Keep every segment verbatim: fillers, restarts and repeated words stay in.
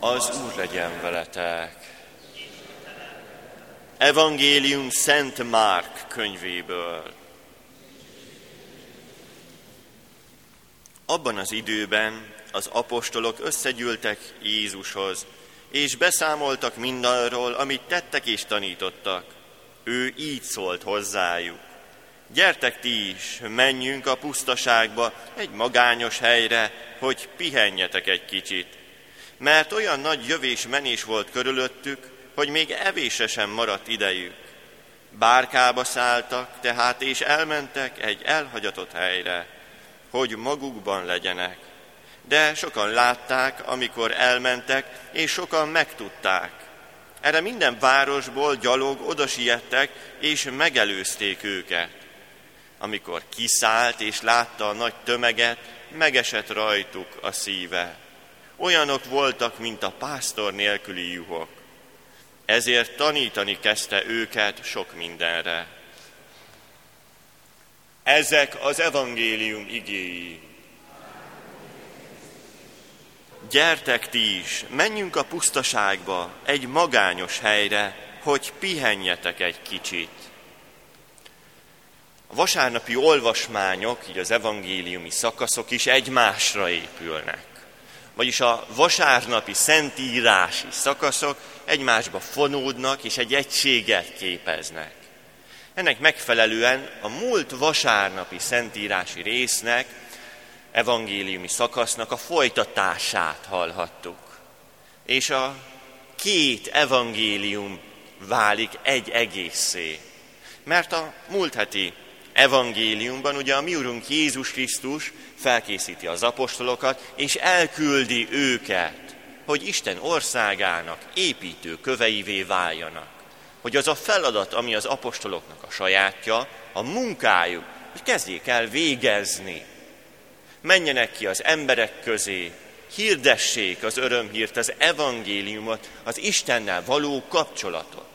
Az Úr legyen veletek. Evangélium Szent Márk könyvéből. Abban az időben az apostolok összegyűltek Jézushoz, és beszámoltak mindarról, amit tettek és tanítottak. Ő így szólt hozzájuk: gyertek ti is, menjünk a pusztaságba, egy magányos helyre, hogy pihenjetek egy kicsit. Mert olyan nagy jövés-menés volt körülöttük, hogy még evésre sem maradt idejük. Bárkába szálltak tehát, és elmentek egy elhagyatott helyre, hogy magukban legyenek. De sokan látták, amikor elmentek, és sokan megtudták. Erre minden városból gyalog odasiettek, és megelőzték őket. Amikor kiszállt és látta a nagy tömeget, megesett rajtuk a szíve. Olyanok voltak, mint a pásztor nélküli juhok. Ezért tanítani kezdte őket sok mindenre. Ezek az evangélium igéi. Gyertek ti is, menjünk a pusztaságba, egy magányos helyre, hogy pihenjetek egy kicsit. A vasárnapi olvasmányok, így az evangéliumi szakaszok is egymásra épülnek. Vagyis a vasárnapi szentírási szakaszok egymásba fonódnak és egy egységet képeznek. Ennek megfelelően a múlt vasárnapi szentírási résznek, evangéliumi szakasznak a folytatását hallhattuk. És a két evangélium válik egy egészé. Mert a múlt heti evangéliumban ugye a mi Urunk Jézus Krisztus felkészíti az apostolokat, és elküldi őket, hogy Isten országának építő köveivé váljanak. Hogy az a feladat, ami az apostoloknak a sajátja, a munkájuk, hogy kezdjék el végezni. Menjenek ki az emberek közé, hirdessék az örömhírt, az evangéliumot, az Istennel való kapcsolatot.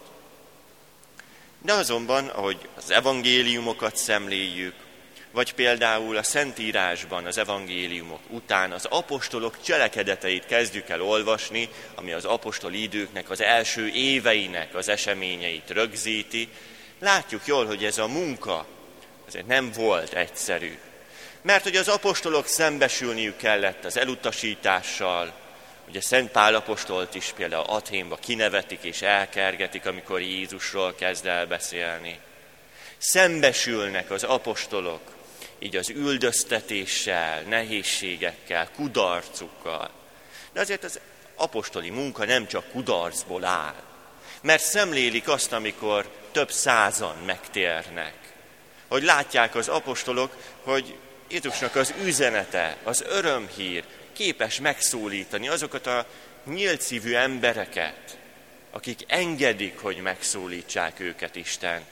De azonban, ahogy az evangéliumokat szemléljük, vagy például a Szentírásban az evangéliumok után az apostolok cselekedeteit kezdjük el olvasni, ami az apostoli időknek az első éveinek az eseményeit rögzíti, látjuk jól, hogy ez a munka azért nem volt egyszerű. Mert hogy az apostolok szembesülniük kellett az elutasítással, ugye Szent Pál apostolt is például Athénba kinevetik és elkergetik, amikor Jézusról kezd el beszélni. Szembesülnek az apostolok így az üldöztetéssel, nehézségekkel, kudarcukkal. De azért az apostoli munka nem csak kudarcból áll, mert szemlélik azt, amikor több százan megtérnek. Hogy látják az apostolok, hogy Jézusnak az üzenete, az örömhír képes megszólítani azokat a nyílt szívű embereket, akik engedik, hogy megszólítsák őket Isten.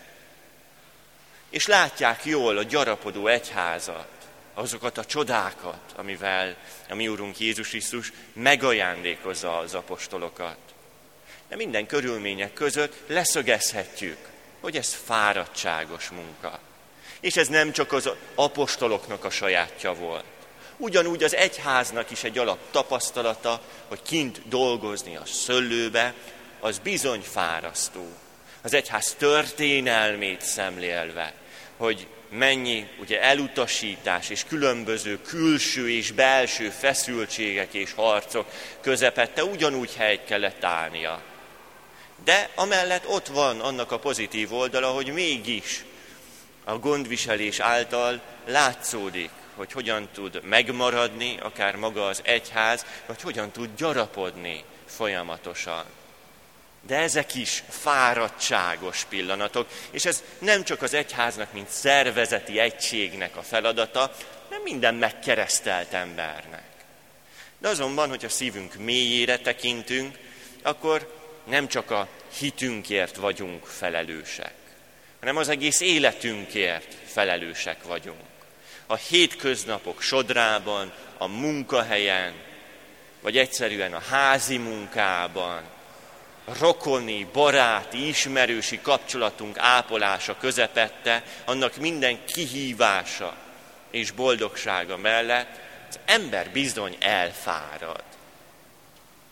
És látják jól a gyarapodó egyházat, azokat a csodákat, amivel a mi Urunk Jézus Krisztus megajándékozza az apostolokat. De minden körülmények között leszögezhetjük, hogy ez fáradtságos munka. És ez nem csak az apostoloknak a sajátja volt. Ugyanúgy az egyháznak is egy alap tapasztalata, hogy kint dolgozni a szöllőbe, az bizony fárasztó. Az egyház történelmét szemlélve, hogy mennyi ugye elutasítás és különböző külső és belső feszültségek és harcok közepette ugyanúgy helyt kellett állnia. De amellett ott van annak a pozitív oldala, hogy mégis a gondviselés által látszódik, hogy hogyan tud megmaradni akár maga az egyház, vagy hogyan tud gyarapodni folyamatosan. De ezek is fáradtságos pillanatok, és ez nem csak az egyháznak, mint szervezeti egységnek a feladata, nem minden megkeresztelt embernek. De azonban, hogyha szívünk mélyére tekintünk, akkor nem csak a hitünkért vagyunk felelősek, hanem az egész életünkért felelősek vagyunk. A hétköznapok sodrában, a munkahelyen, vagy egyszerűen a házi munkában, rokoni, baráti, ismerősi kapcsolatunk ápolása közepette, annak minden kihívása és boldogsága mellett az ember bizony elfárad.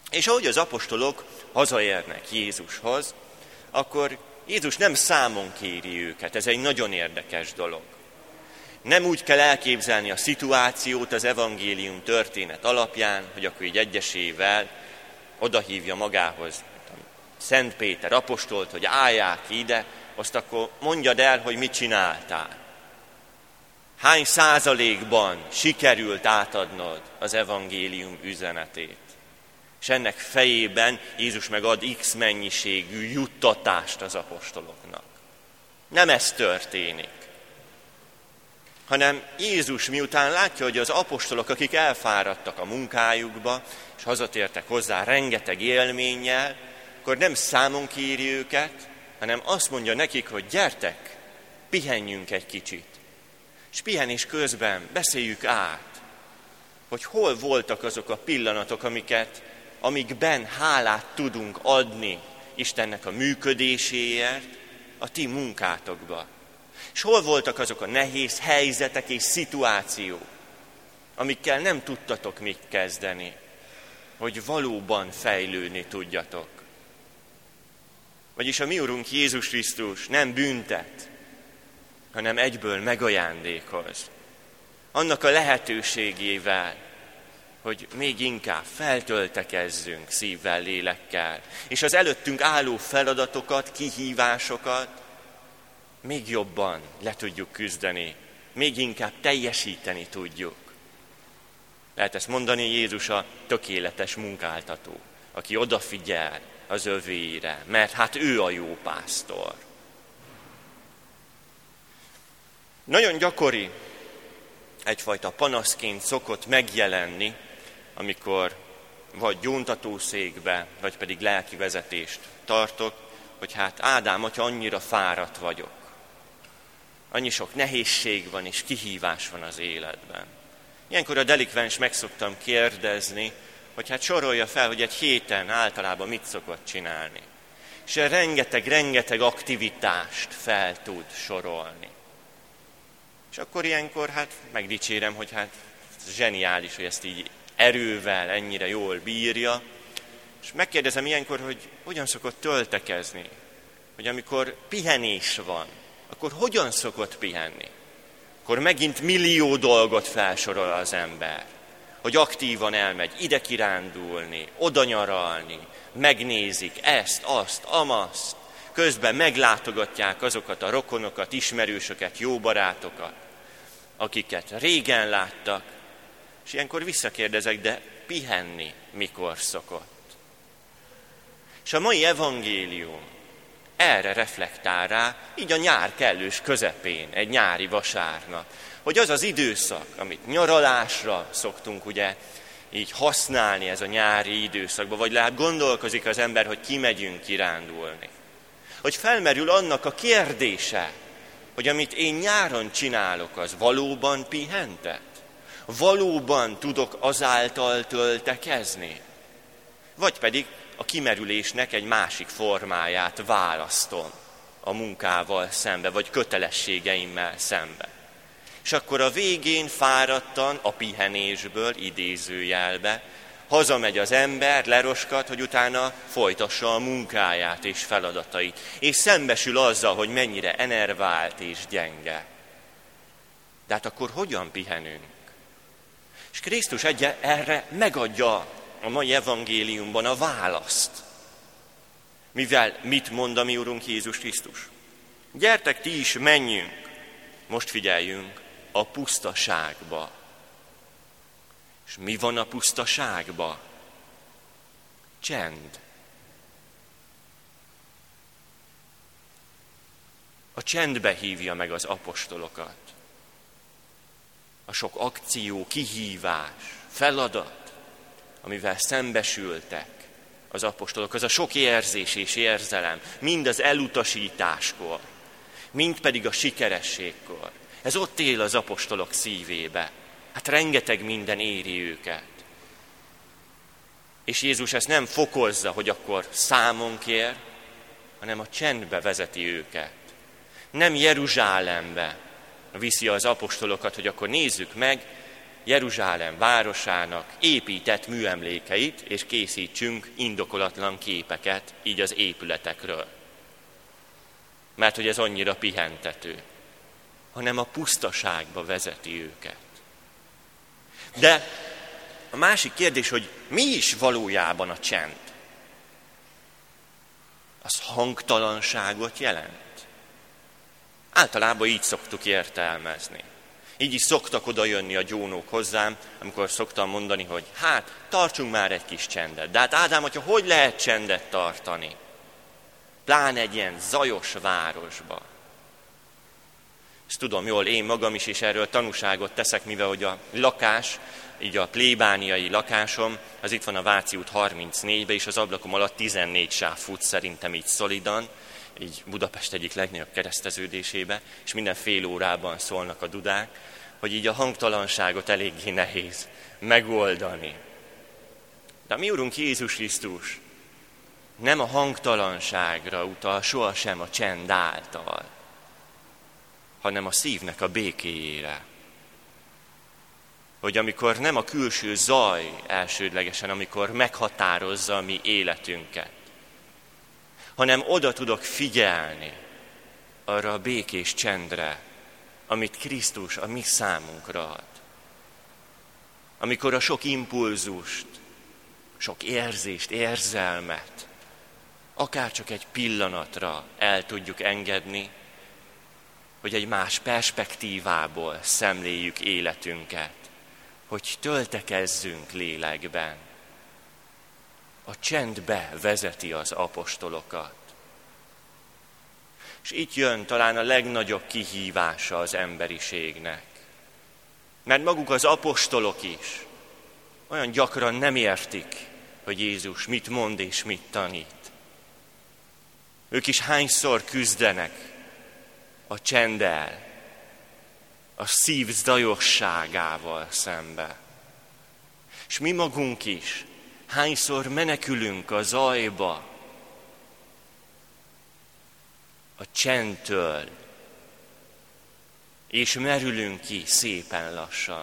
És ahogy az apostolok hazaérnek Jézushoz, akkor Jézus nem számon kéri őket. Ez egy nagyon érdekes dolog. Nem úgy kell elképzelni a szituációt az evangélium történet alapján, hogy akkor így egyesével odahívja magához Szent Péter apostolt, hogy állják ide, azt akkor mondjad el, hogy mit csináltál. Hány százalékban sikerült átadnod az evangélium üzenetét. És ennek fejében Jézus megad X mennyiségű juttatást az apostoloknak. Nem ez történik, hanem Jézus miután látja, hogy az apostolok, akik elfáradtak a munkájukba, és hazatértek hozzá rengeteg élménnyel, akkor nem számon kéri őket, hanem azt mondja nekik, hogy gyertek, pihenjünk egy kicsit. És pihenés közben beszéljük át, hogy hol voltak azok a pillanatok, amiket, amikben hálát tudunk adni Istennek a működéséért a ti munkátokba. És hol voltak azok a nehéz helyzetek és szituációk, amikkel nem tudtatok mit kezdeni, hogy valóban fejlődni tudjatok. Vagyis a mi Urunk Jézus Krisztus nem büntet, hanem egyből megajándékoz. Annak a lehetőségével, hogy még inkább feltöltekezzünk szívvel, lélekkel, és az előttünk álló feladatokat, kihívásokat még jobban le tudjuk küzdeni, még inkább teljesíteni tudjuk. Lehet ezt mondani, Jézus a tökéletes munkáltató, aki odafigyel az övéire, mert hát ő a jó pásztor. Nagyon gyakori, egyfajta panaszként szokott megjelenni, amikor vagy gyóntatószékbe, vagy pedig lelki vezetést tartok, hogy hát Ádám atya, annyira fáradt vagyok. Annyi sok nehézség van és kihívás van az életben. Ilyenkor a delikvens meg szoktam kérdezni, hogy hát sorolja fel, hogy egy héten általában mit szokott csinálni. És rengeteg-rengeteg aktivitást fel tud sorolni. És akkor ilyenkor hát megdicsérem, hogy hát zseniális, hogy ezt így erővel ennyire jól bírja. És megkérdezem ilyenkor, hogy hogyan szokott töltekezni. Hogy amikor pihenés van, akkor hogyan szokott pihenni? Akkor megint millió dolgot felsorol az ember. Hogy aktívan elmegy ide kirándulni, oda nyaralni, megnézik ezt, azt, amazt. Közben meglátogatják azokat a rokonokat, ismerősöket, jó barátokat, akiket régen láttak, és ilyenkor visszakérdezek, de pihenni mikor szokott? És a mai evangélium erre reflektál rá, így a nyár kellős közepén, egy nyári vasárnap, hogy az az időszak, amit nyaralásra szoktunk ugye így használni ez a nyári időszakban, vagy lehet gondolkozik az ember, hogy kimegyünk kirándulni. Hogy felmerül annak a kérdése, hogy amit én nyáron csinálok, az valóban pihentet? Valóban tudok azáltal töltekezni? Vagy pedig a kimerülésnek egy másik formáját választom a munkával szembe, vagy kötelességeimmel szembe. És akkor a végén fáradtan a pihenésből, idézőjelbe, hazamegy az ember, leroskat, hogy utána folytassa a munkáját és feladatait, és szembesül azzal, hogy mennyire enervált és gyenge. De hát akkor hogyan pihenünk? És Krisztus egy erre megadja a mai evangéliumban a választ. Mivel mit mond a mi Urunk Jézus Krisztus? Gyertek ti is, menjünk, most figyeljünk, a pusztaságba. És mi van a pusztaságba? Csend. A csendbe hívja meg az apostolokat. A sok akció, kihívás, feladat, amivel szembesültek az apostolok, az a sok érzés és érzelem, mind az elutasításkor, mind pedig a sikerességkor. Ez ott él az apostolok szívébe. Hát rengeteg minden éri őket. És Jézus ezt nem fokozza, hogy akkor számon kér, hanem a csendbe vezeti őket. Nem Jeruzsálembe viszi az apostolokat, hogy akkor nézzük meg, Jeruzsálem városának épített műemlékeit, és készítsünk indokolatlan képeket így az épületekről. Mert hogy ez annyira pihentető, hanem a pusztaságba vezeti őket. De a másik kérdés, hogy mi is valójában a csend? Az hangtalanságot jelent. Általában így szoktuk értelmezni. Így is szoktak oda jönni a gyónók hozzám, amikor szoktam mondani, hogy hát, tartsunk már egy kis csendet. De hát Ádám, hogyha hogy lehet csendet tartani? Pláne egy ilyen zajos városba. Ezt tudom jól, én magam is, és erről tanúságot teszek, mivel hogy a lakás, így a plébániai lakásom, az itt van a Váci út harmincnégyben, és az ablakom alatt tizennégy sáv fut szerintem így szolidan, így Budapest egyik legnagyobb kereszteződésébe, és minden fél órában szólnak a dudák, hogy így a hangtalanságot eléggé nehéz megoldani. De a mi Urunk Jézus Krisztus nem a hangtalanságra utal, sohasem a csend által, hanem a szívnek a békéjére. Hogy amikor nem a külső zaj elsődlegesen, amikor meghatározza a mi életünket, hanem oda tudok figyelni arra a békés csendre, amit Krisztus a mi számunkra ad. Amikor a sok impulzust, sok érzést, érzelmet, akár csak egy pillanatra el tudjuk engedni, hogy egy más perspektívából szemléljük életünket, hogy töltekezzünk lélekben. A csendbe vezeti az apostolokat. És itt jön talán a legnagyobb kihívása az emberiségnek. Mert maguk az apostolok is olyan gyakran nem értik, hogy Jézus mit mond és mit tanít. Ők is hányszor küzdenek a csenddel, a szív zajosságával szembe. És mi magunk is hányszor menekülünk a zajba, a csendtől, és merülünk ki szépen lassan.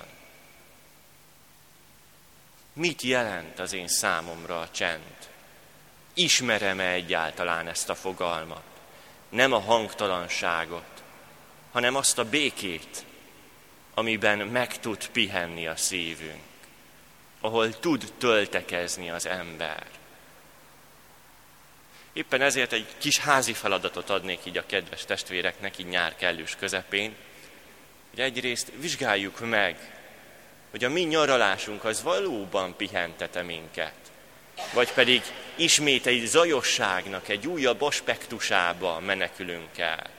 Mit jelent az én számomra a csend? Ismerem-e egyáltalán ezt a fogalmat? Nem a hangtalanságot, hanem azt a békét, amiben meg tud pihenni a szívünk, ahol tud töltekezni az ember. Éppen ezért egy kis házi feladatot adnék így a kedves testvéreknek, így nyár kellős közepén, hogy egyrészt vizsgáljuk meg, hogy a mi nyaralásunk az valóban pihentet-e minket, vagy pedig ismét egy zajosságnak egy újabb aspektusába menekülünk el.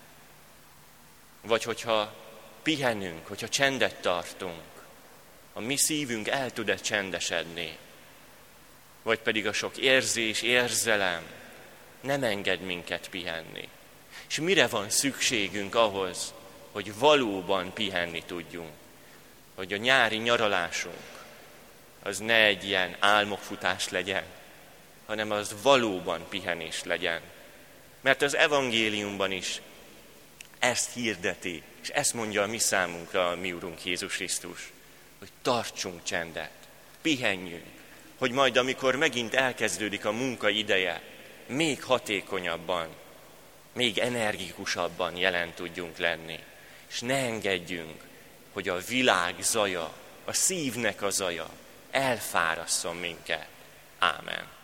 Vagy hogyha pihenünk, hogyha csendet tartunk, a mi szívünk el tud-e csendesedni, vagy pedig a sok érzés, érzelem nem enged minket pihenni. És mire van szükségünk ahhoz, hogy valóban pihenni tudjunk? Hogy a nyári nyaralásunk az ne egy ilyen álmokfutás legyen, hanem az valóban pihenés legyen. Mert az evangéliumban is ezt hirdeti, és ezt mondja a mi számunkra a mi Urunk Jézus Krisztus, hogy tartsunk csendet, pihenjünk, hogy majd amikor megint elkezdődik a munka ideje, még hatékonyabban, még energikusabban jelen tudjunk lenni. És ne engedjünk, hogy a világ zaja, a szívnek a zaja elfárasszon minket. Ámen.